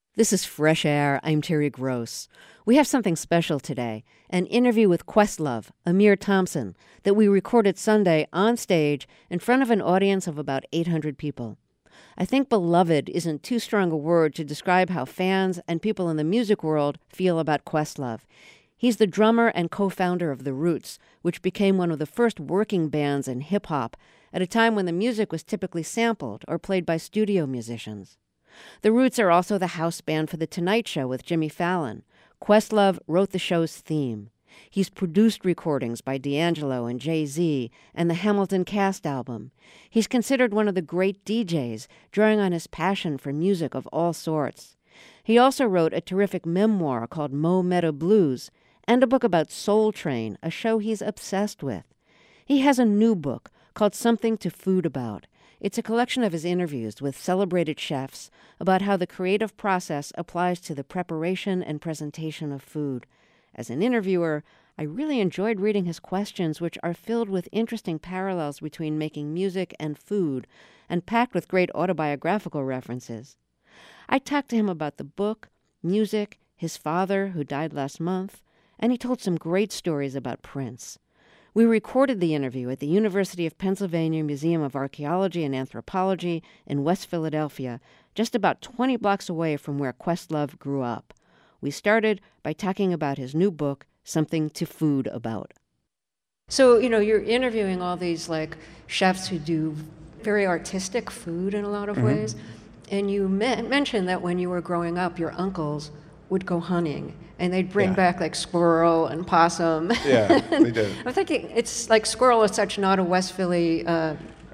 This is Fresh Air. I'm Terry Gross. We have something special today, an interview with Questlove, Amir Thompson, that we recorded Sunday on stage in front of an audience of about 800 people. I think beloved isn't too strong a word to describe how fans and people in the music world feel about Questlove. He's the drummer and co-founder of The Roots, which became one of the first working bands in hip-hop at a time when the music was typically sampled or played by studio musicians. The Roots are also the house band for The Tonight Show with Jimmy Fallon. Questlove wrote the show's theme. He's produced recordings by D'Angelo and Jay-Z and the Hamilton Cast album. He's considered one of the great DJs, drawing on his passion for music of all sorts. He also wrote a terrific memoir called Mo Meta Blues and a book about Soul Train, a show he's obsessed with. He has a new book called Something to Food About. It's a collection of his interviews with celebrated chefs about how the creative process applies to the preparation and presentation of food. As an interviewer, I really enjoyed reading his questions, which are filled with interesting parallels between making music and food, and packed with great autobiographical references. I talked to him about the book, music, his father, who died last month, and he told some great stories about Prince. We recorded the interview at the University of Pennsylvania Museum of Archaeology and Anthropology in West Philadelphia, just about 20 blocks away from where Questlove grew up. We started by talking about his new book, Something to Food About. So, you're interviewing all these chefs who do very artistic food in a lot of ways. And you mentioned that when you were growing up, your uncles would go hunting, and they'd bring back squirrel and possum. Yeah, they did. I'm thinking it's squirrel is such not a West Philly dinner.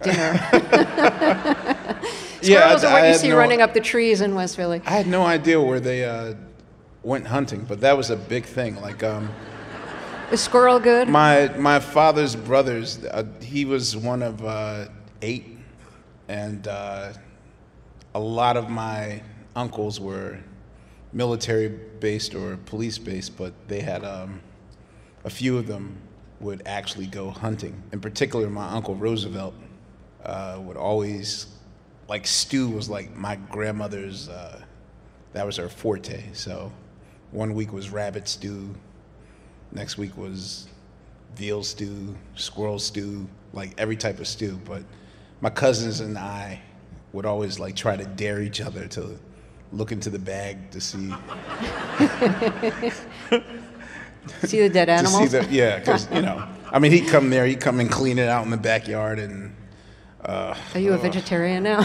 Squirrels are what you see running up the trees in West Philly. I had no idea where they went hunting, but that was a big thing. Is squirrel good? My father's brothers, he was one of 8, and a lot of my uncles were military-based or police-based, but they had a few of them would actually go hunting. In particular, my Uncle Roosevelt would always, stew was my grandmother's, that was her forte. So one week was rabbit stew, next week was veal stew, squirrel stew, every type of stew. But my cousins and I would always try to dare each other to look into the bag to see. See the dead animals? Because, he'd come there, he'd come and clean it out in the backyard. And are you a vegetarian now?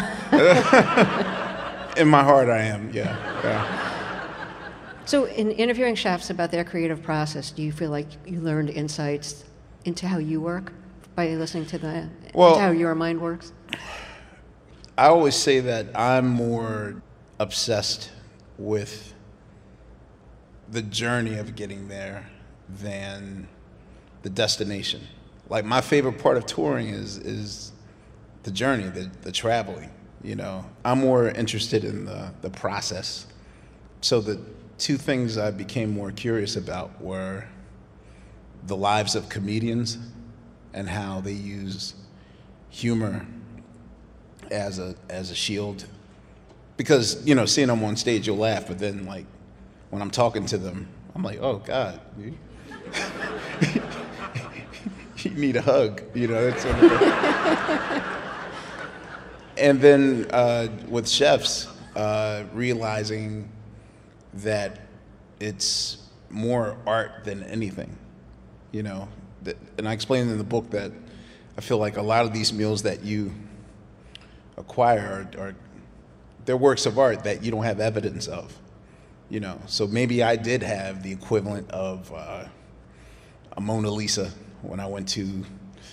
In my heart, I am, yeah. So in interviewing chefs about their creative process, do you feel like you learned insights into how you work by listening to into how your mind works? I always say that I'm more obsessed with the journey of getting there than the destination. My favorite part of touring is the journey, the traveling. I'm more interested in the process. So the two things I became more curious about were the lives of comedians and how they use humor as a shield. Because, seeing them on stage, you'll laugh, but then, when I'm talking to them, I'm like, oh, God, dude. You need a hug, It's And then with chefs, realizing that it's more art than anything, And I explained in the book that I feel like a lot of these meals that you acquire are they're works of art that you don't have evidence of, So maybe I did have the equivalent of a Mona Lisa when I went to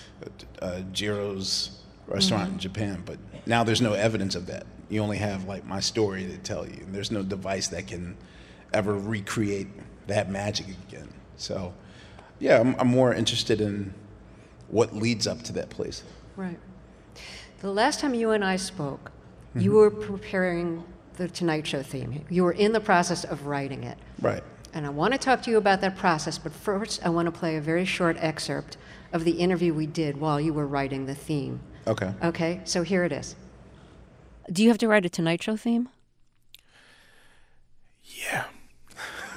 Jiro's restaurant in Japan, but now there's no evidence of that. You only have my story to tell you, and there's no device that can ever recreate that magic again. So, yeah, I'm more interested in what leads up to that place. Right. The last time you and I spoke, you were preparing the Tonight Show theme. You were in the process of writing it. Right. And I want to talk to you about that process, but first I want to play a very short excerpt of the interview we did while you were writing the theme. Okay. Okay, so here it is. Do you have to write a Tonight Show theme?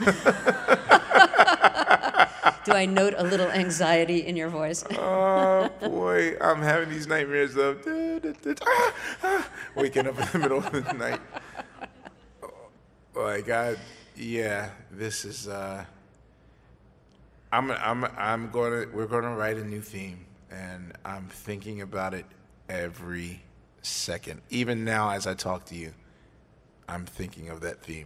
Do I note a little anxiety in your voice? Oh boy, I'm having these nightmares of waking up in the middle of the night. Like this is. We're gonna write a new theme, and I'm thinking about it every second. Even now, as I talk to you, I'm thinking of that theme.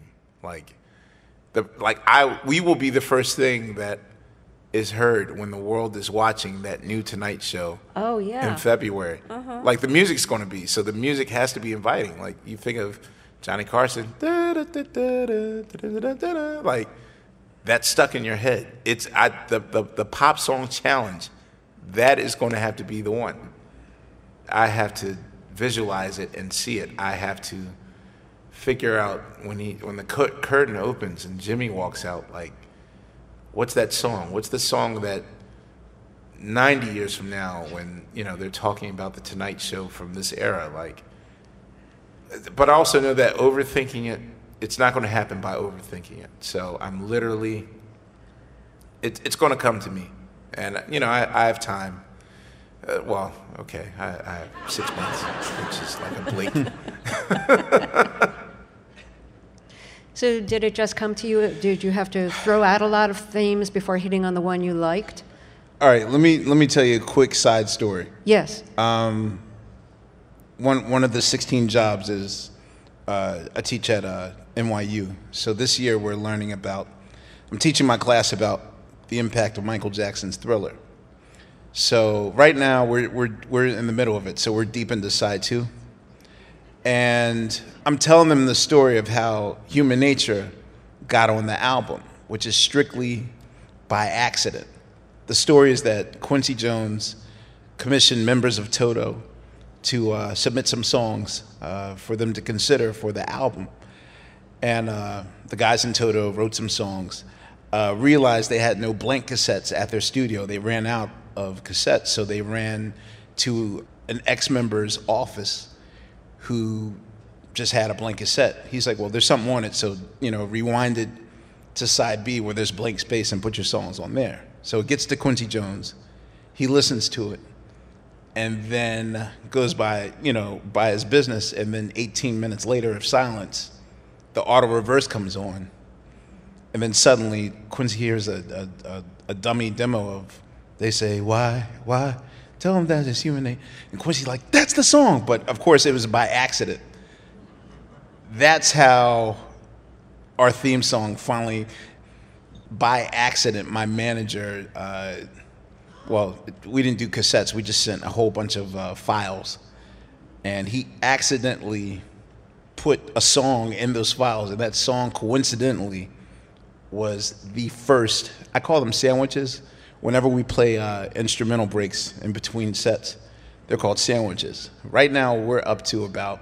We will be the first thing that is heard when the world is watching that new Tonight Show. Oh yeah. In February. Like the music's going to be, so the music has to be inviting. Like you think of Johnny Carson, like that's stuck in your head. It's the pop song challenge. That is going to have to be the one. I have to visualize it and see it. I have to figure out when the curtain opens and Jimmy walks out, like, what's that song? What's the song that 90 years from now, when they're talking about the Tonight Show from this era, like? But I also know that overthinking it, it's not going to happen by overthinking it. So I'm literally, it's going to come to me, and I have time. I have 6 months, which is like a blink. So did it just come to you? Did you have to throw out a lot of themes before hitting on the one you liked? All right, let me tell you a quick side story. Yes. One of the 16 jobs is I teach at NYU. So this year I'm teaching my class about the impact of Michael Jackson's Thriller. So right now we're in the middle of it. So we're deep into side 2. And I'm telling them the story of how Human Nature got on the album, which is strictly by accident. The story is that Quincy Jones commissioned members of Toto to submit some songs for them to consider for the album. And the guys in Toto wrote some songs, realized they had no blank cassettes at their studio. They ran out of cassettes, so they ran to an ex-member's office who just had a blank cassette. He's like, well, there's something on it, so rewind it to side B where there's blank space and put your songs on there. So it gets to Quincy Jones. He listens to it and then goes by his business, and then 18 minutes later of silence, the auto reverse comes on, and then suddenly Quincy hears a dummy demo of They Say Why Tell Them That It's Human Nature, and Quincy's like, that's the song. But of course it was by accident. That's how our theme song finally, by accident, my manager, we didn't do cassettes, we just sent a whole bunch of files, and he accidentally put a song in those files, and that song coincidentally was the first. I call them sandwiches. Whenever we play instrumental breaks in between sets, they're called sandwiches. Right now we're up to about,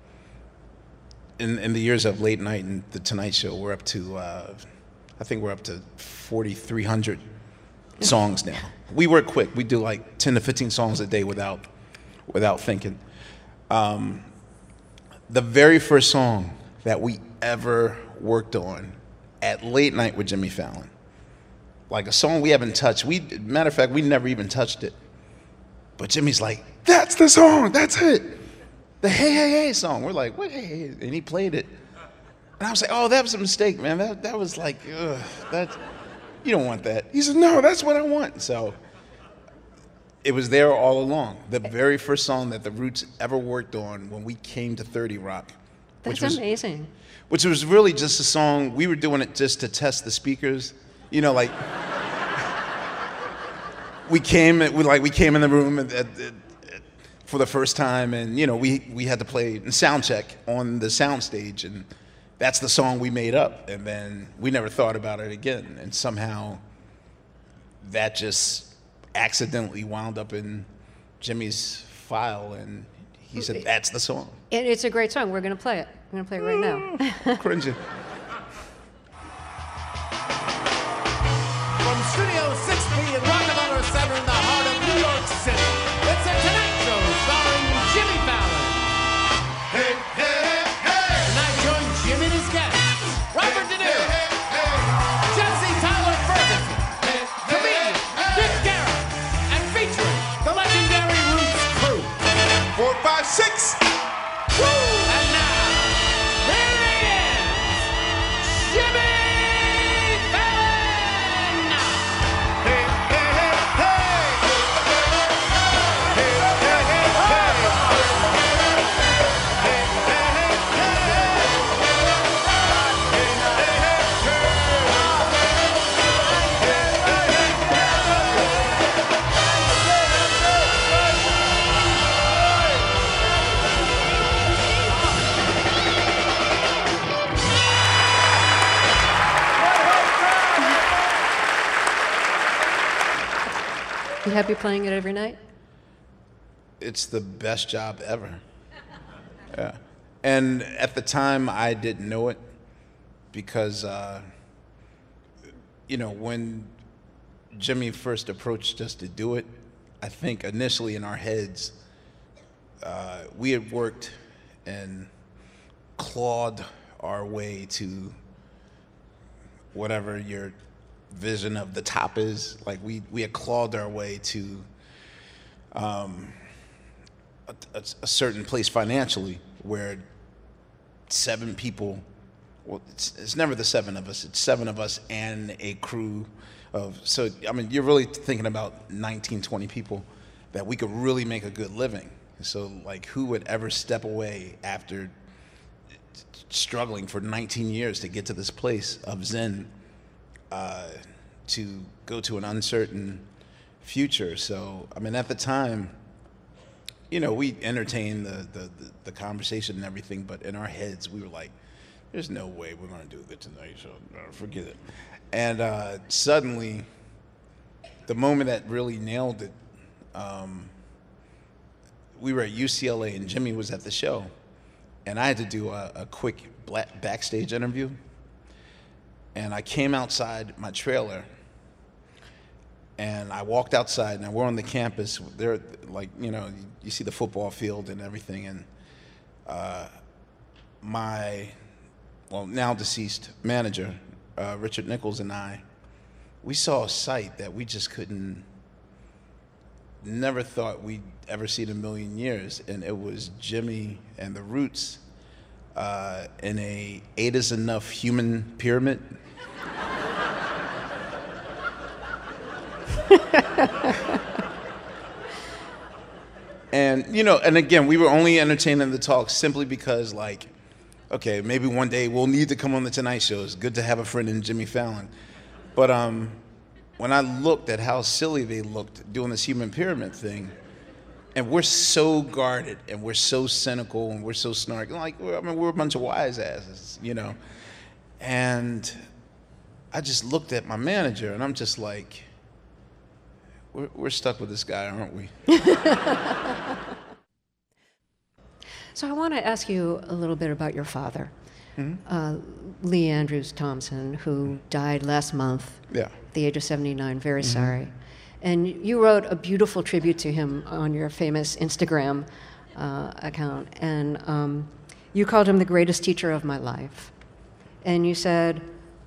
in the years of late night and the Tonight Show, we're up to I think we're up to 4,300 songs now. We work quick. We do like 10 to 15 songs a day without thinking. The very first song that we ever worked on at Late Night with Jimmy Fallon, like a song we haven't touched. Matter of fact, we never even touched it. But Jimmy's like, that's the song, that's it. The Hey Hey Hey song. We're like, what Hey Hey Hey? And he played it. And I was like, oh, that was a mistake, man. That was like, you don't want that. He said, no, that's what I want. So it was there all along. The very first song that the Roots ever worked on when we came to 30 Rock. That's amazing. Which was really just a song. We were doing it just to test the speakers. Like we came in the room for the first time, and we had to play and sound check on the sound stage, and that's the song we made up, and then we never thought about it again, and somehow that just accidentally wound up in Jimmy's file, and he said, that's the song. And it's a great song. We're going to play it. We're going to play it right now. Cringing. From Studio 6B in Rockefeller Center in the heart of New York City, it's a Tonight Show starring Jimmy Fallon. Hey, hey, hey! Tonight join Jimmy and his guests, Robert De Niro, You happy playing it every night? It's the best job ever. Yeah. And at the time, I didn't know it because, when Jimmy first approached us to do it, I think initially in our heads, we had worked and clawed our way to whatever your vision of the top is. Like we had clawed our way to a certain place financially where 7 people, well, it's never the 7 of us, it's 7 of us and a crew of, so, I mean, you're really thinking about 19, 20 people that we could really make a good living. So, like, who would ever step away after struggling for 19 years to get to this place of Zen, to go to an uncertain future? So, I mean, at the time, we entertained the conversation and everything, but in our heads, we were like, there's no way we're going to do the Tonight Show. No, forget it. And suddenly, the moment that really nailed it, we were at UCLA and Jimmy was at the show. And I had to do a quick backstage interview. And I came outside my trailer. And I walked outside, and we're on the campus. There, like, you see the football field and everything. And my, now deceased manager, Richard Nichols, and I, we saw a sight that we just never thought we'd ever see in a million years. And it was Jimmy and the Roots in a 8 is enough human pyramid. And, and again, we were only entertaining the talk simply because, like, okay, maybe one day we'll need to come on the Tonight Show. It's good to have a friend in Jimmy Fallon. But when I looked at how silly they looked doing this human pyramid thing, and we're so guarded, and we're so cynical, and we're so snarky, like, we're a bunch of wise asses, And I just looked at my manager, and I'm just like, we're stuck with this guy, aren't we? So I want to ask you a little bit about your father, Lee Andrews Thompson, who died last month at the age of 79. Very sorry. And you wrote a beautiful tribute to him on your famous Instagram account. And you called him the greatest teacher of my life. And you said,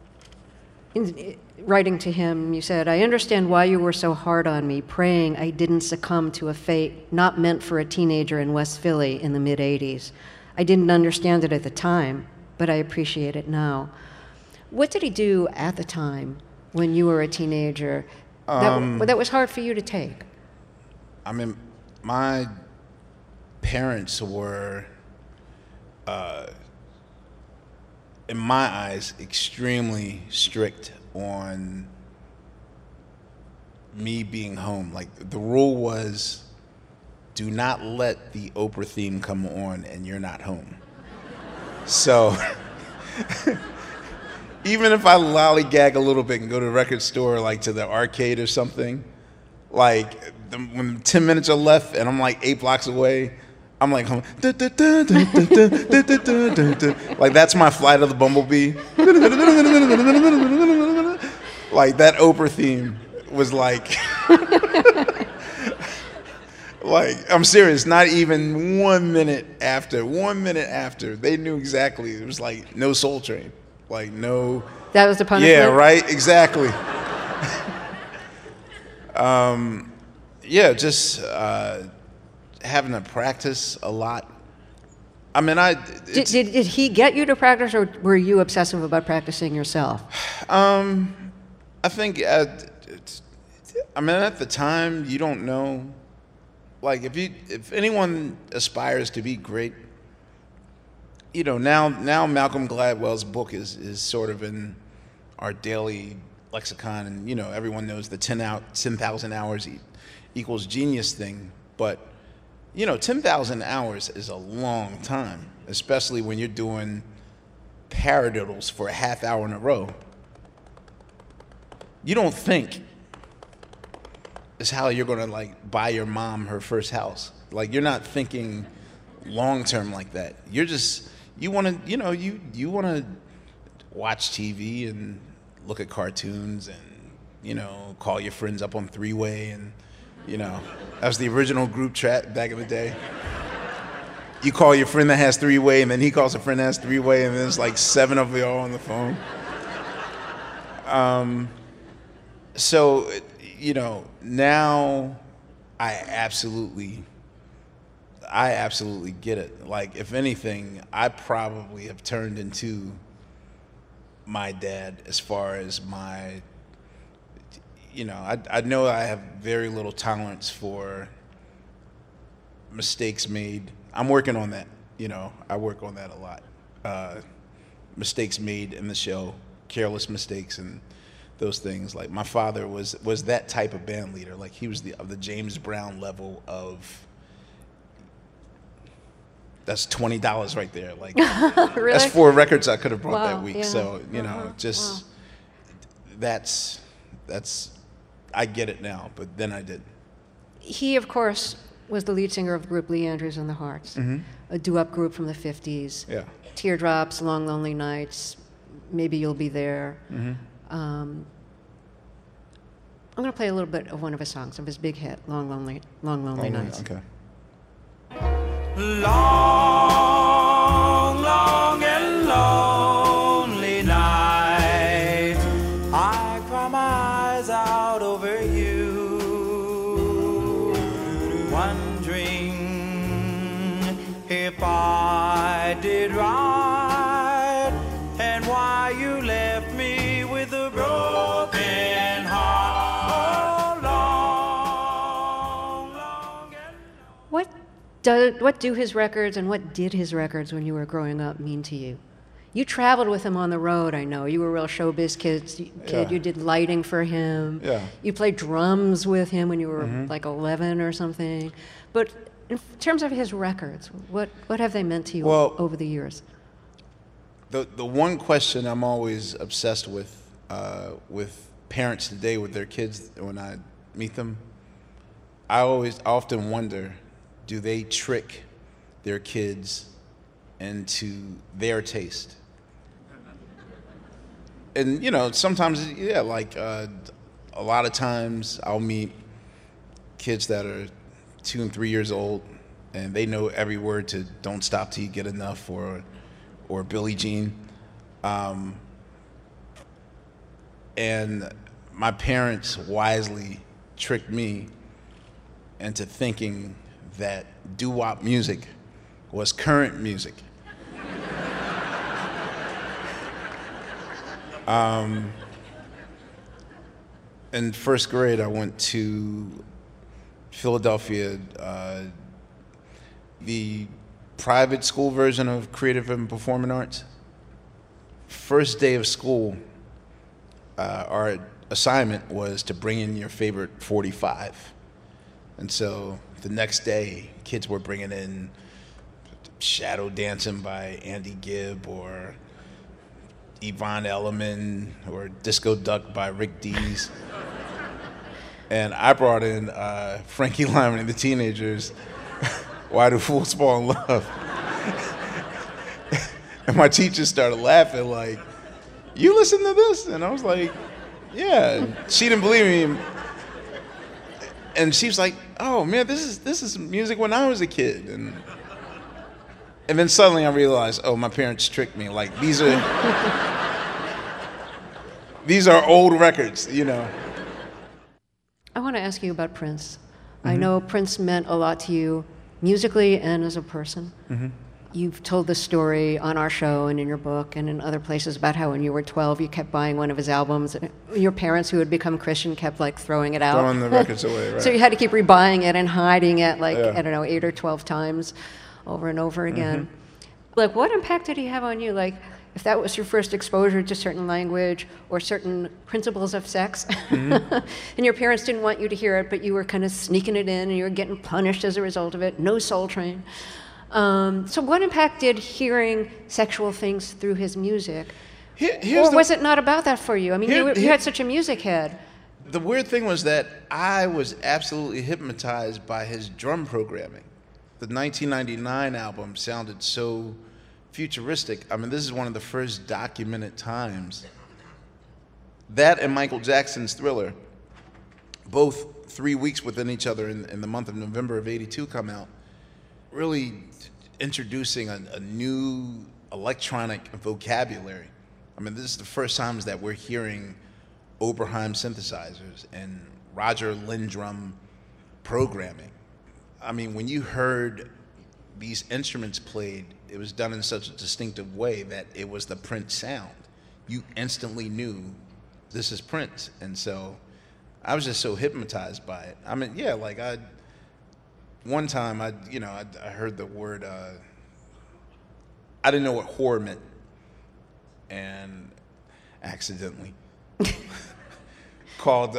writing to him, you said, "I understand why you were so hard on me, praying I didn't succumb to a fate not meant for a teenager in West Philly in the mid-'80s. I didn't understand it at the time, but I appreciate it now." What did he do at the time when you were a teenager that was hard for you to take? I mean, my parents were, in my eyes, extremely strict on me being home. Like, the rule was, do not let the Oprah theme come on and you're not home. So even if I lollygag a little bit and go to the record store, like to the arcade or something, like when 10 minutes are left and I'm like 8 blocks away, I'm like, like, that's my Flight of the Bumblebee. Like, that Oprah theme was like, I'm serious, not even 1 minute after, they knew exactly. It was like no Soul Train, like no. That was the punishment? Yeah, right, exactly. Just having to practice a lot. I mean, Did he get you to practice, or were you obsessive about practicing yourself? I think, at the time, you don't know. Like, if anyone aspires to be great, now Malcolm Gladwell's book is sort of in our daily lexicon, and everyone knows the 10,000 hours equals genius thing. But 10,000 hours is a long time, especially when you're doing paradiddles for a half hour in a row. You don't think, is how you're gonna like buy your mom her first house. Like you're not thinking long term like that. You're just you wanna you wanna watch TV and look at cartoons and call your friends up on three-way and that was the original group chat back in the day. You call your friend that has three-way and then he calls a friend that has three-way and then there's like 7 of y'all on the phone. So now I absolutely get it. Like, if anything, I probably have turned into my dad as far as my, I know I have very little tolerance for mistakes made. I'm working on that, I work on that a lot. Mistakes made in the show, careless mistakes and those things. Like, my father was that type of band leader. Like, he was of the James Brown level of, that's $20 right there. Like, really? That's 4 records I could have brought that week. Yeah. So, that's, I get it now, but then I didn't. He, of course, was the lead singer of the group Lee Andrews and the Hearts, a doo-wop group from the 50s. Yeah. Teardrops, Long Lonely Nights, Maybe You'll Be There. I'm going to play a little bit of one of his songs, of his big hit, Long Lonely Nights. Okay. Long, long and lonely night, I cry my eyes out over you, wondering if I did right and why you left me with a broken heart. Oh, long, long and What do his records and what did his records when you were growing up mean to you? You traveled with him on the road, I know. You were a real showbiz kid. Yeah. You did lighting for him. Yeah. You played drums with him when you were like 11 or something. But in terms of his records, what have they meant to you over the years? The one question I'm always obsessed with parents today with their kids when I meet them, I often wonder, do they trick their kids into their taste? And sometimes, like a lot of times I'll meet kids that are 2 and 3 years old, and they know every word to "Don't Stop Till You Get Enough" or Billie Jean, and my parents wisely tricked me into thinking that doo-wop music was current music. In first grade, I went to Philadelphia, the private school version of Creative and Performing Arts. First day of school, our assignment was to bring in your favorite 45. And so the next day, kids were bringing in Shadow Dancing by Andy Gibb or Yvonne Elliman or Disco Duck by Rick Dees. And I brought in Frankie Lyman and the Teenagers, Why Do Fools Fall in Love? And my teacher started laughing like, you listen to this? And I was like, yeah. And she didn't believe me. And she was like, oh man, this is music when I was a kid. And then suddenly I realized, oh, my parents tricked me. Like, these are old records, I want to ask you about Prince. I know Prince meant a lot to you musically and as a person. You've told the story on our show and in your book and in other places about how when you were 12 you kept buying one of his albums. Your parents, who had become Christian, kept throwing it out. Throwing the records away, right. So you had to keep rebuying it and hiding it I don't know, 8 or 12 times over and over again. Like, what impact did he have on you? Like, if that was your first exposure to certain language or certain principles of sex, and your parents didn't want you to hear it, but you were kind of sneaking it in and you were getting punished as a result of it, no Soul Train. So what impact did hearing sexual things through his music? Or was it not about that for you? I mean, you had such a music head. The weird thing was that I was absolutely hypnotized by his drum programming. The 1999 album sounded so futuristic. I mean, this is one of the first documented times. That and Michael Jackson's Thriller, both 3 weeks within each other in the month of November of '82 come out, really introducing a new electronic vocabulary. I mean, this is the first times that we're hearing Oberheim synthesizers and Roger Lindrum programming. I mean, when you heard these instruments played, it was done in such a distinctive way that it was the Prince sound. You instantly knew this is Prince. And so I was just so hypnotized by it. I mean, yeah, like one time I heard the word, I didn't know what horror meant, and accidentally called,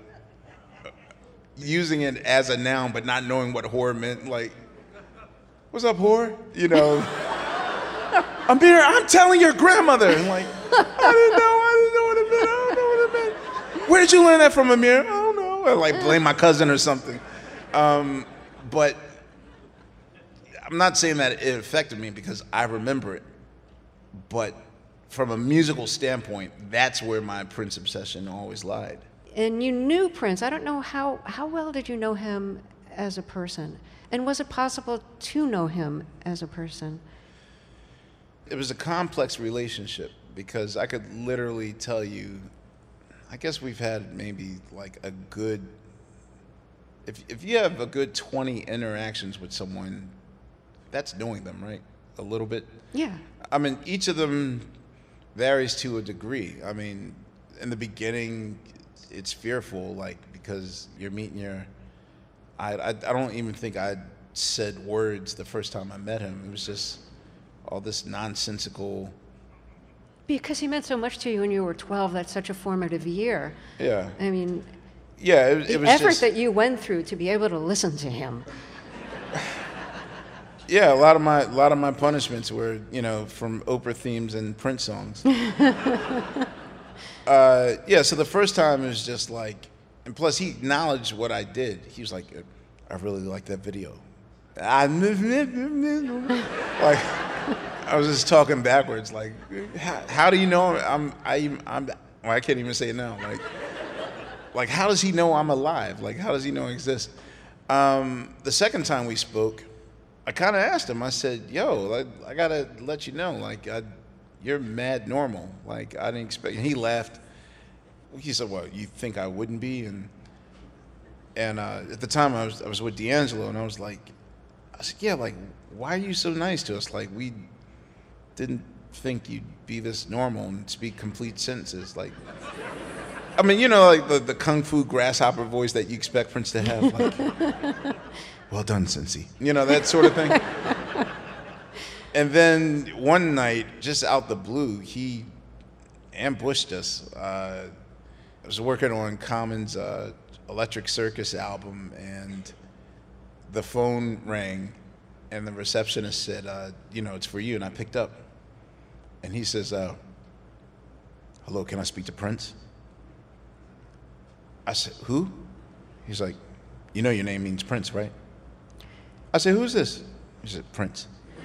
using it as a noun but not knowing what horror meant, like, what's up, whore? You know, Amir, I'm telling your grandmother. And like, I didn't know what it meant. I don't know what it meant. Where did you learn that from, Amir? I don't know. I like blame my cousin or something. But I'm not saying that it affected me because I remember it. But from a musical standpoint, that's where my Prince obsession always lied. And you knew Prince. I don't know how well did you know him as a person? And was it possible to know him as a person? It was a complex relationship because I could literally tell you, I guess we've had maybe like a good, if you have a good 20 interactions with someone, that's knowing them, right? A little bit? Yeah. I mean, each of them varies to a degree. I mean, in the beginning, it's fearful, like, because you're meeting I don't even think I said words the first time I met him. It was just all this nonsensical. Because he meant so much to you when you were 12, that's such a formative year. Yeah. I mean, yeah, it was the effort just, that you went through to be able to listen to him. Yeah, a lot of my punishments were, from Oprah themes and Prince songs. Yeah, so the first time it was just like, and plus he acknowledged what I did. He was like, I really like that video. Like, I was just talking backwards. Like, how do you know I can't even say it now. Like, how does he know I'm alive? Like, how does he know I exist? The second time we spoke, I kind of asked him. I said, yo, I gotta let you know, like, you're mad normal. Like, I didn't expect. And he laughed. He said, well, you think I wouldn't be? And at the time I was with D'Angelo, and I said, yeah, like, why are you so nice to us? Like, we didn't think you'd be this normal and speak complete sentences. Like, I mean, like the kung fu grasshopper voice that you expect Prince to have. Like, well done, Cincy. That sort of thing. And then one night, just out the blue, he ambushed us. I was working on Common's Electric Circus album, and the phone rang, and the receptionist said, it's for you, and I picked up. And he says, hello, can I speak to Prince? I said, who? He's like, your name means Prince, right? I said, who's this? He said, Prince.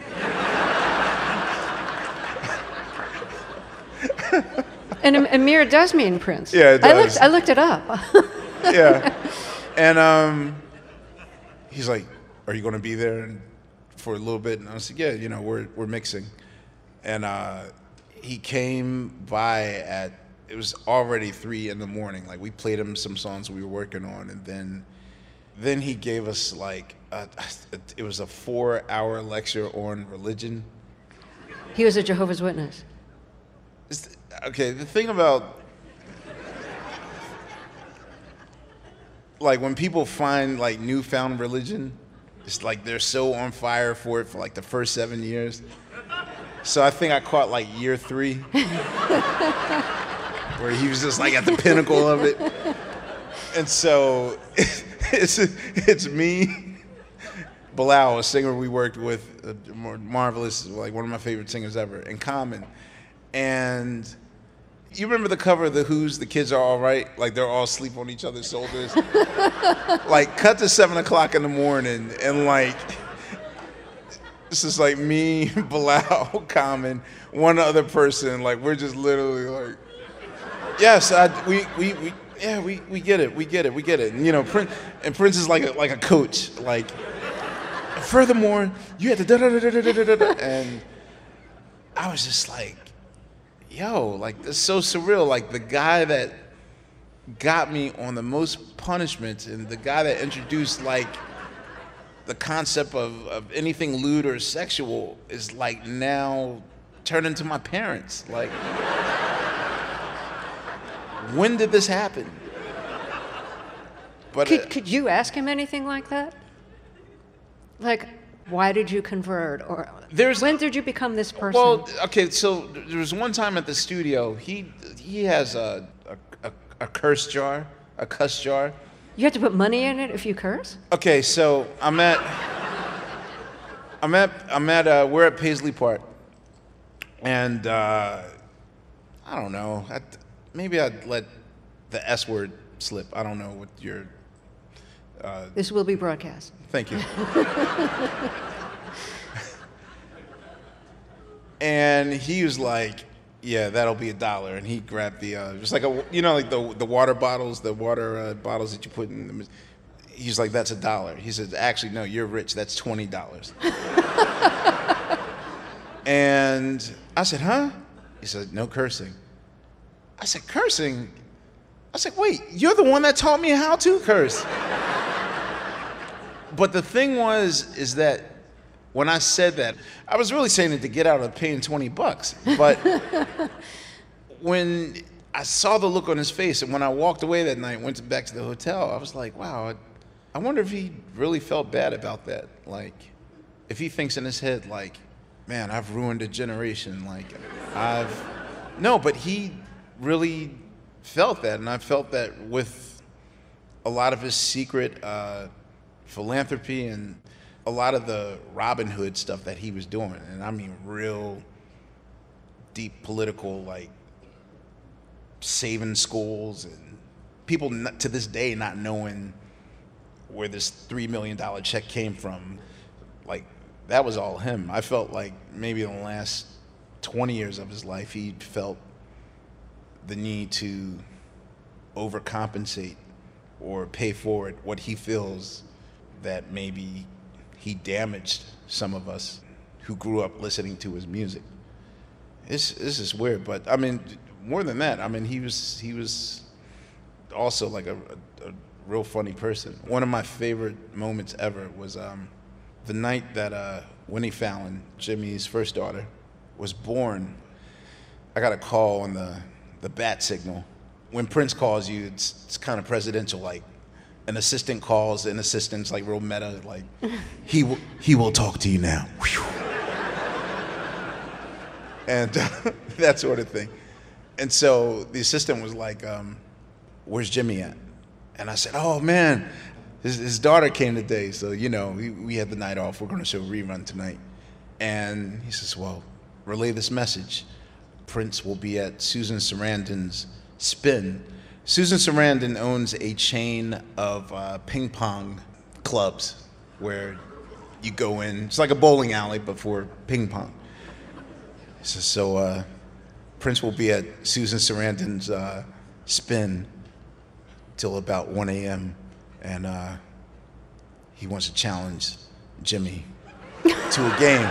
And Amir does mean Prince. Yeah, it does. I looked it up. Yeah. And he's like, are you going to be there for a little bit? And I said, yeah, we're mixing. And he came by it was already 3 a.m. Like, we played him some songs we were working on, and then he gave us it was a 4-hour lecture on religion. He was a Jehovah's Witness. Okay, the thing about, like, when people find like newfound religion, it's like they're so on fire for it for like the first 7 years. So I think I caught like year 3, where he was just like at the pinnacle of it. And so it's me, Bilal, a singer we worked with, marvelous, like one of my favorite singers ever, and Common. And You remember the cover of The Who's The Kids Are All Right? Like they're all asleep on each other's shoulders. Like cut to 7 o'clock in the morning and like, this is like me, Bilal, Common, one other person. Like we're just literally like, yes, we get it, we get it. And, you know, Prince is like a coach. Like, furthermore, you had to da-da-da-da-da-da-da-da. And I was just like, yo, like, this is so surreal. Like, the guy that got me on the most punishments and the guy that introduced, like, the concept of anything lewd or sexual is, like, now turned into my parents. Like, when did this happen? But could you ask him anything like that? Like, why did you convert? Or when did you become this person? Well, okay, so there was one time at the studio, he has a curse jar, a cuss jar. You have to put money in it if you curse? Okay, so we're at Paisley Park, and I don't know, maybe I'd let the S word slip. I don't know what your... This will be broadcast. Thank you. And he was like, yeah, that'll be $1. And he grabbed the, just like like the water bottles, bottles that you put in them. He's like, that's $1. He said, actually, no, you're rich. That's $20. And I said, huh? He said, no cursing. I said, cursing? I said, wait, you're the one that taught me how to curse. But the thing is that when I said that, I was really saying it to get out of paying $20. But when I saw the look on his face and when I walked away that night, went back to the hotel, I was like, wow, I wonder if he really felt bad about that. Like, if he thinks in his head, like, man, I've ruined a generation. Like, no, but he really felt that. And I felt that with a lot of his secret philanthropy and a lot of the Robin Hood stuff that he was doing. And I mean real deep political, like saving schools and people to this day not knowing where this $3 million check came from. Like, that was all him. I felt like maybe in the last 20 years of his life, he felt the need to overcompensate or pay forward what he feels that maybe he damaged some of us who grew up listening to his music. This is weird, but I mean, more than that, I mean, he was also like a real funny person. One of my favorite moments ever was the night that Winnie Fallon, Jimmy's first daughter, was born. I got a call on the bat signal. When Prince calls you, it's kind of presidential, like an assistant calls, an assistant's like real meta, like, he will talk to you now. And that sort of thing. And so the assistant was like, where's Jimmy at? And I said, oh man, his daughter came today, so you know, we had the night off, we're gonna show a rerun tonight. And he says, well, relay this message. Prince will be at Susan Sarandon's Spin. Susan Sarandon owns a chain of ping pong clubs where you go in. It's like a bowling alley, but for ping pong. So Prince will be at Susan Sarandon's Spin till about 1 a.m. and he wants to challenge Jimmy to a game.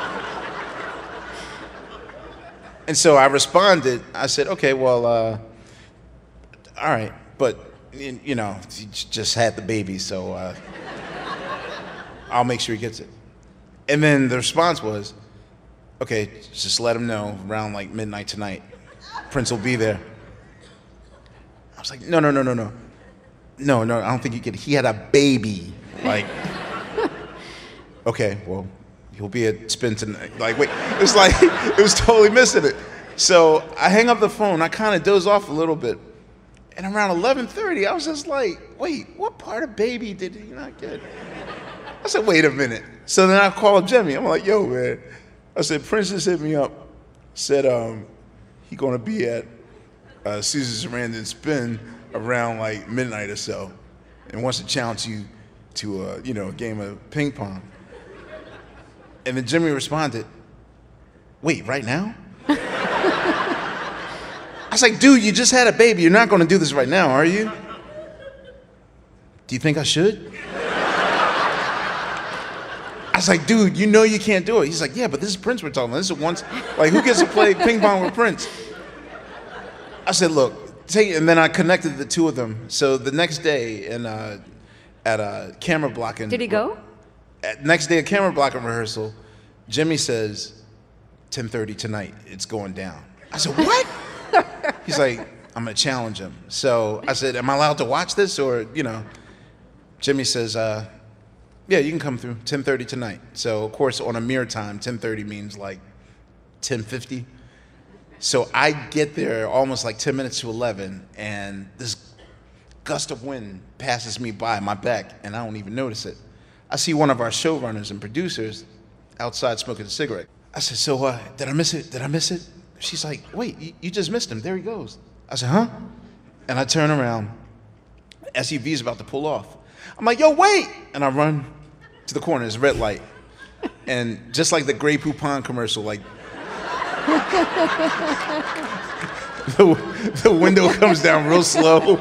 And so I responded. I said, okay, well, all right, but, you know, he just had the baby, so I'll make sure he gets it. And then the response was, okay, just let him know around like midnight tonight, Prince will be there. I was like, no, I don't think you get it. He had a baby. Like, okay, well, he'll be at Spin tonight. Like, wait, it's like, it was totally missing it. So I hang up the phone, I kind of doze off a little bit. And around 11:30, I was just like, wait, what part of baby did he not get? I said, wait a minute. So then I called Jimmy. I'm like, yo, man. I said, Prince just hit me up. Said he gonna be at Susan Sarandon spin around like midnight or so, and wants to challenge you to a game of ping pong. And then Jimmy responded, "Wait, right now?" I was like, "Dude, you just had a baby. You're not going to do this right now, are you?" "Do you think I should?" I was like, "Dude, you know you can't do it." He's like, "Yeah, but this is Prince we're talking about. This is once, like, who gets to play ping pong with Prince?" I said, "Look, take it." And then I connected the two of them. So the next day at a camera blocking. Did he go? Next day at camera blocking rehearsal, Jimmy says, 10:30 tonight, it's going down. I said, "What?" He's like, "I'm gonna challenge him." So I said, "Am I allowed to watch this?" Or, Jimmy says, "Yeah, you can come through, 10:30 tonight." So of course on Amir time, 10:30 means like 10:50. So I get there almost like 10 minutes to 11, and this gust of wind passes me by my back, and I don't even notice it. I see one of our showrunners and producers outside smoking a cigarette. I said, "So, did I miss it? Did I miss it?" She's like, "Wait, you just missed him. There he goes." I said, "Huh?" And I turn around. SUV's about to pull off. I'm like, "Yo, wait!" And I run to the corner. There's a red light. And just like the Grey Poupon commercial, like, the window comes down real slow.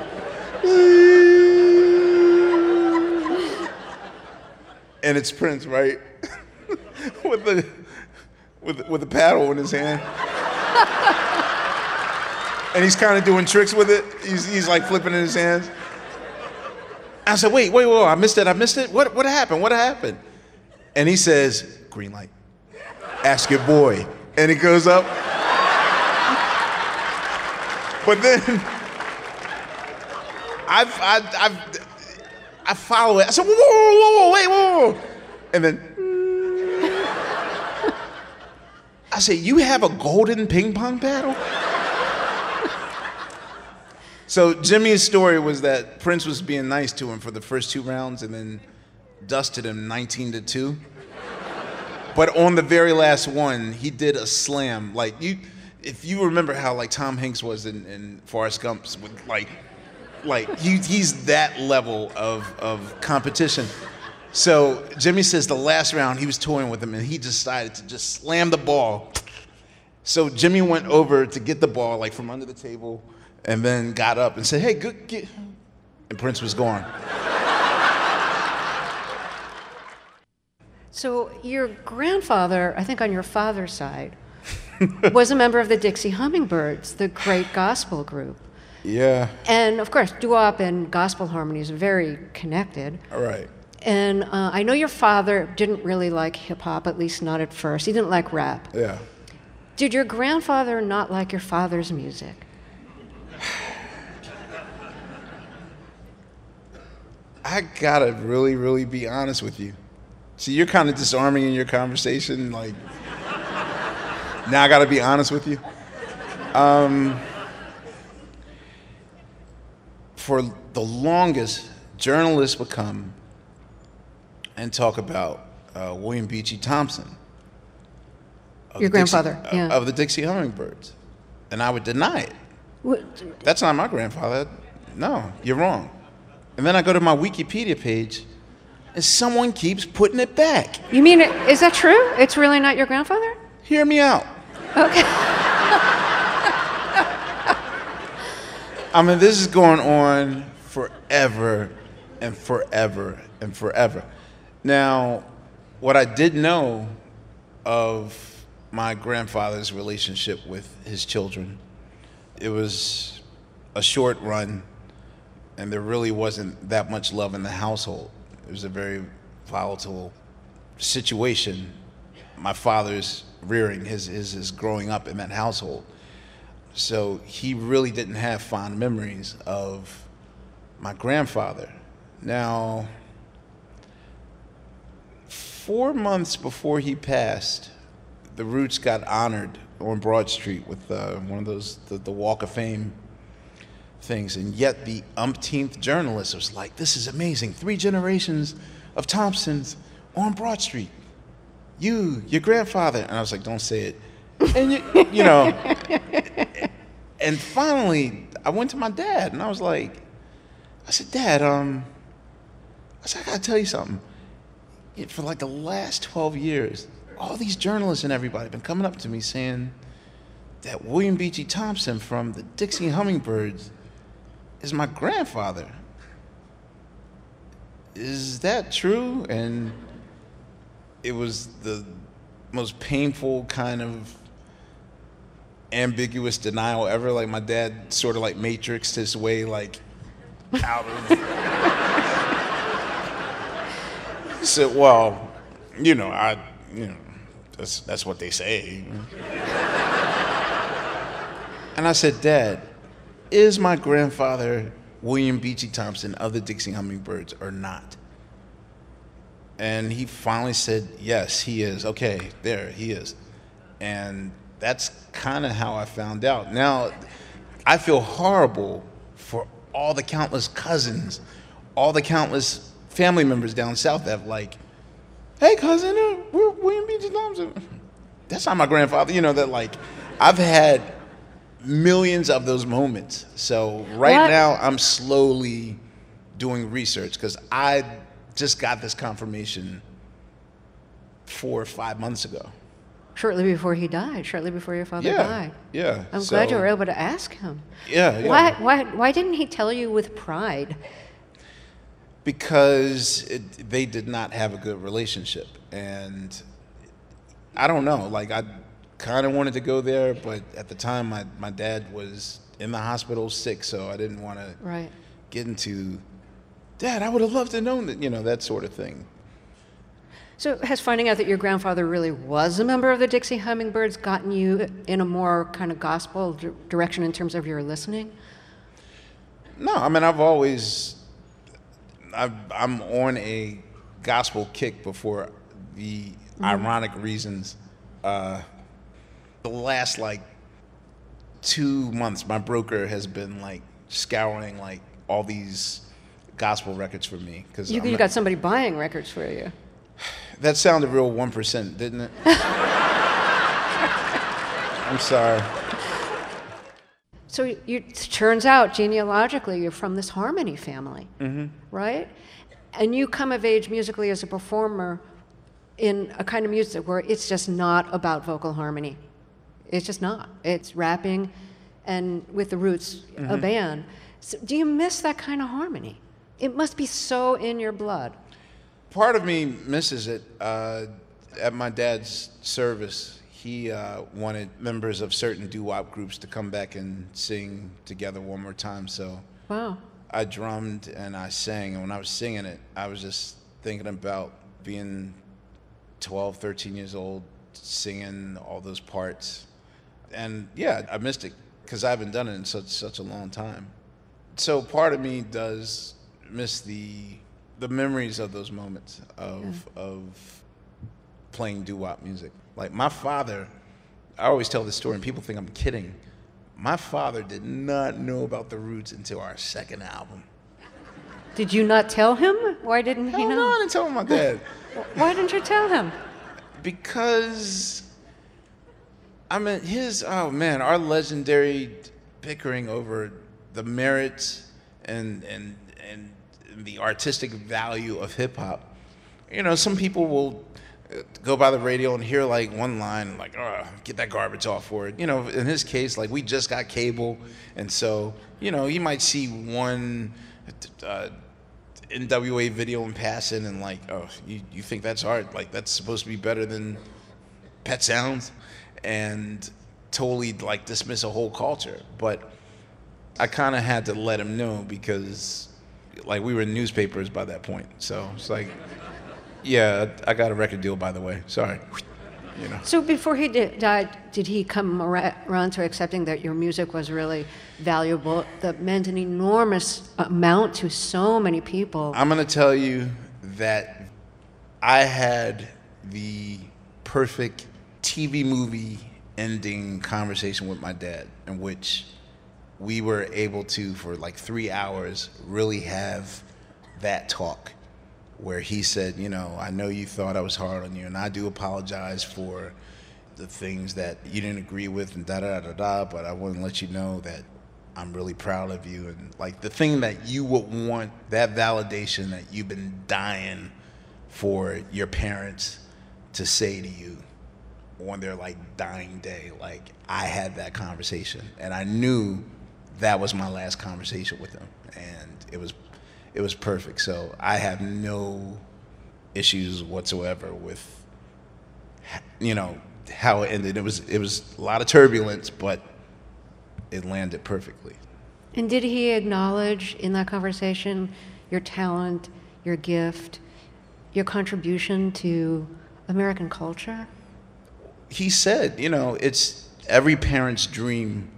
And it's Prince, right? with the paddle in his hand. And he's kind of doing tricks with it. He's like flipping in his hands. I said, wait, I missed it. What happened? And he says, "Green light. Ask your boy." And it goes up. But then I follow it. I said, whoa, wait. And then I said, "You have a golden ping pong paddle?" So Jimmy's story was that Prince was being nice to him for the first 2 rounds and then dusted him 19-2. But on the very last one, he did a slam. Like, if you remember how like Tom Hanks was in Forrest Gump's, with like he's that level of competition. So Jimmy says the last round he was toying with him and he decided to just slam the ball. So Jimmy went over to get the ball like from under the table and then got up and said, "Hey, good get," and Prince was gone. So your grandfather, I think on your father's side, was a member of the Dixie Hummingbirds, the great gospel group. Yeah. And of course, doo-wop and gospel harmonies are very connected. All right. And I know your father didn't really like hip-hop, at least not at first. He didn't like rap. Yeah. Did your grandfather not like your father's music? I gotta really, really be honest with you. See, you're kind of disarming in your conversation. Like, now I gotta be honest with you. For the longest, journalists would come and talk about William Beechey Thompson. Your grandfather, yeah. Of the Dixie Hummingbirds. And I would deny it. What? That's not my grandfather. No, you're wrong. And then I go to my Wikipedia page, and someone keeps putting it back. You mean, is that true? It's really not your grandfather? Hear me out. Okay. I mean, this is going on forever and forever and forever. Now, what I did know of my grandfather's relationship with his children, it was a short run, and there really wasn't that much love in the household. It was a very volatile situation. My father's rearing, his growing up in that household. So he really didn't have fond memories of my grandfather. Now, 4 months before he passed, the Roots got honored on Broad Street with one of those, the Walk of Fame things, and yet the umpteenth journalist was like, "This is amazing, 3 generations of Thompsons on Broad Street. Your grandfather," and I was like, "Don't say it." And you know, And finally, I went to my dad, and I said, Dad, I gotta tell you something. For like the last 12 years, all these journalists and everybody have been coming up to me saying that William Beechey Thompson from the Dixie Hummingbirds is my grandfather. Is that true? And it was the most painful kind of ambiguous denial ever. Like my dad sort of like matrixed his way like out of. He said, "Well, that's what they say." And I said, "Dad, is my grandfather William Beechey Thompson of the Dixie Hummingbirds or not?" And he finally said, "Yes, he is." Okay, there, he is. And that's kind of how I found out. Now, I feel horrible for all the countless cousins, all the countless family members down south that like, "Hey, cousin, we're William Beechey Thompson." That's not my grandfather. That like, I've had millions of those moments. So now I'm slowly doing research because I just got this confirmation 4 or 5 months ago. Shortly before he died, shortly before your father died. Yeah. I'm glad you were able to ask him. Yeah. Why didn't he tell you with pride? Because they did not have a good relationship. And I don't know, like I kind of wanted to go there, but at the time my dad was in the hospital sick, so I didn't want to get into, "Dad, I would have loved to know that," that sort of thing. So has finding out that your grandfather really was a member of the Dixie Hummingbirds gotten you in a more kind of gospel direction in terms of your listening? No, I mean, I'm on a gospel kick before the ironic reasons. The last like 2 months, my broker has been like scouring like all these gospel records for me. Cause you got somebody buying records for you. That sounded real 1%, didn't it? I'm sorry. So it turns out genealogically you're from this harmony family, right? And you come of age musically as a performer in a kind of music where it's just not about vocal harmony. It's just not. It's rapping and with the Roots, a band. So do you miss that kind of harmony? It must be so in your blood. Part of me misses it. At my dad's service, he wanted members of certain doo-wop groups to come back and sing together one more time. So wow. I drummed and I sang. And when I was singing it, I was just thinking about being 12, 13 years old, singing all those parts. And yeah, I missed it because I haven't done it in such a long time. So part of me does miss the memories of those moments of playing doo-wop music. Like my father, I always tell this story and people think I'm kidding. My father did not know about the Roots until our second album. Did you not tell him? Why didn't he know? No, I didn't tell my dad. Why didn't you tell him? Because, I mean, our legendary bickering over the merits and the artistic value of hip hop. Some people will go by the radio and hear like one line like, "Oh, get that garbage off for it." In his case, like we just got cable, and so you might see one NWA video in passing and like, "Oh, you think that's art? Like that's supposed to be better than Pet Sounds," and totally like dismiss a whole culture. But I kind of had to let him know because like we were in newspapers by that point. So it's like, yeah, I got a record deal, by the way. Sorry. So before he died, did he come around to accepting that your music was really valuable, that meant an enormous amount to so many people? I'm going to tell you that I had the perfect TV movie ending conversation with my dad in which we were able to, for like 3 hours, really have that talk where he said, I know you thought I was hard on you, and I do apologize for the things that you didn't agree with and da-da-da-da, but I want to let you know that I'm really proud of you. And like the thing that you would want, that validation that you've been dying for your parents to say to you on their like dying day. Like I had that conversation and I knew that was my last conversation with them, and it was perfect. So I have no issues whatsoever with, you know, how it ended. It was a lot of turbulence, but it landed perfectly. And did he acknowledge in that conversation your talent, your gift, your contribution to American culture? He said, you know, it's every parent's dream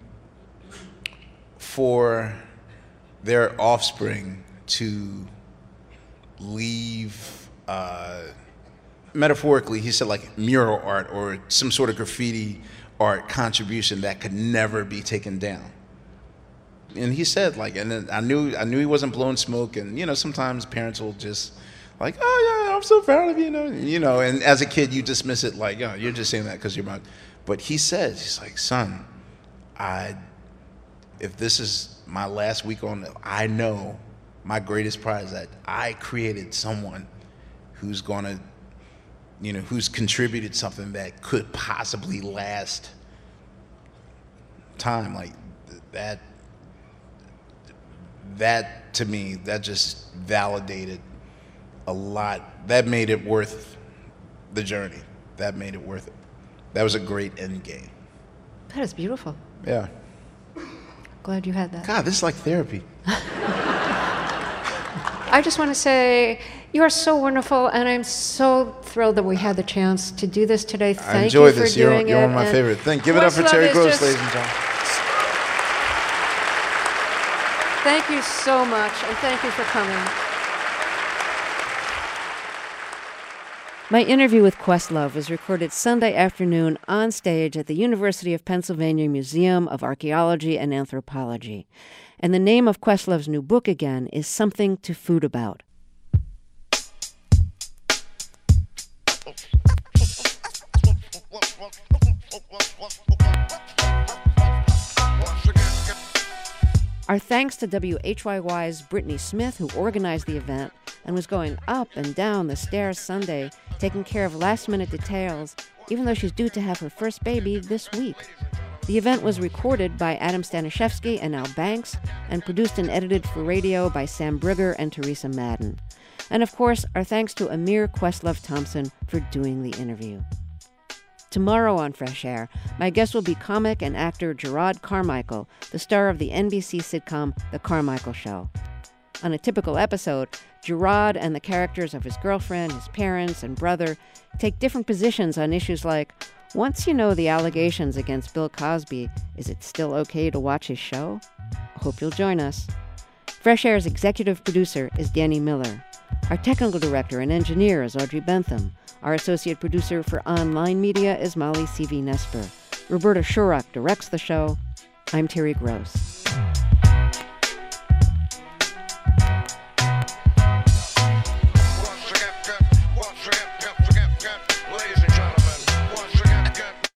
for their offspring to leave, metaphorically, he said like mural art or some sort of graffiti art contribution that could never be taken down. And he said like, and then I knew he wasn't blowing smoke, and you know, sometimes parents will just like, oh yeah, I'm so proud of you, you know, and as a kid you dismiss it like, oh, you're just saying that because you're my, but he says, he's like, son, if this is my last week on, I know my greatest pride is that I created someone who's gonna, you know, who's contributed something that could possibly last time. Like that to me, that just validated a lot. That made it worth the journey. That made it worth it. That was a great end game. That is beautiful. Yeah. Glad you had that. God, this is like therapy. I just want to say you are so wonderful, and I'm so thrilled that we had the chance to do this today. Thank I enjoyed you this. for doing You're it. one of my favorite. Give it up for Terry Gross, ladies and gentlemen. Thank you so much, and thank you for coming. My interview with Questlove was recorded Sunday afternoon on stage at the University of Pennsylvania Museum of Archaeology and Anthropology. And the name of Questlove's new book, again, is Something to Food About. Our thanks to WHYY's Brittany Smith, who organized the event and was going up and down the stairs Sunday, taking care of last-minute details, even though she's due to have her first baby this week. The event was recorded by Adam Staniszewski and Al Banks, and produced and edited for radio by Sam Brigger and Teresa Madden. And of course, our thanks to Amir Questlove Thompson for doing the interview. Tomorrow on Fresh Air, my guest will be comic and actor Jerrod Carmichael, the star of the NBC sitcom The Carmichael Show. On a typical episode, Jerrod and the characters of his girlfriend, his parents, and brother take different positions on issues like, once you know the allegations against Bill Cosby, is it still okay to watch his show? I hope you'll join us. Fresh Air's executive producer is Danny Miller. Our technical director and engineer is Audrey Bentham. Our associate producer for online media is Molly C.V. Nesper. Roberta Shurock directs the show. I'm Terry Gross.